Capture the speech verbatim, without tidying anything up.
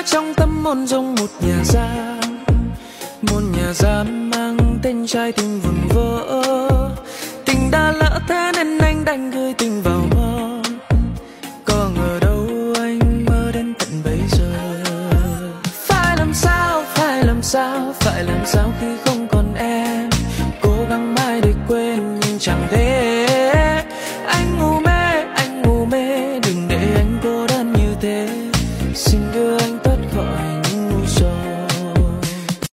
trong tâm hồn giống một nhà giam, một nhà giam mang tên trai tình vụn vỡ. Tình đã lỡ thế nên anh đành gửi tình vào mơ, có ngờ đâu anh mơ đến tận bây giờ. Phải làm sao, phải làm sao, phải làm sao khi